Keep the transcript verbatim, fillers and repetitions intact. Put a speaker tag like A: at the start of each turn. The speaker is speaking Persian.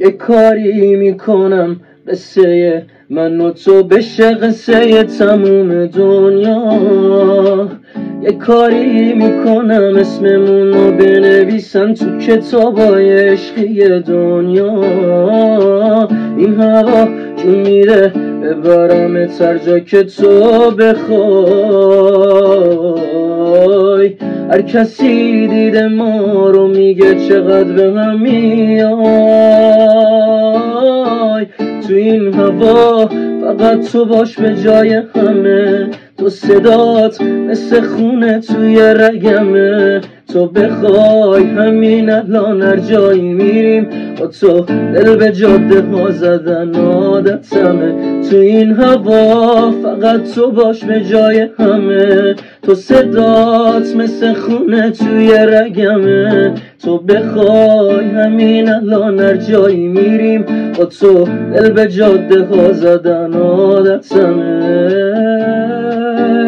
A: یه کاری میکنم قصه من و تو بشه قصه تموم دنیا. یه کاری میکنم اسممون رو بنویسن تو کتابای عشقی دنیا. این هوا جون میده ببرم هر جا که تو بخوای. هر کسی دیده ما رو میگه چقدر به هم میای. تو این هوا فقط تو باش به جای همه. تو صدات مثل خونه توی رگمه. تو بخوای همین الان هر جایی میریم با تو دل به جاده ها زدن عادتمه. تو این هوا فقط تو باش به جای همه. تو صدات مثل خونه توی رگمه. تو بخوای همین الان هر جایی میریم با تو دل به جاده ها زدن عادتمه.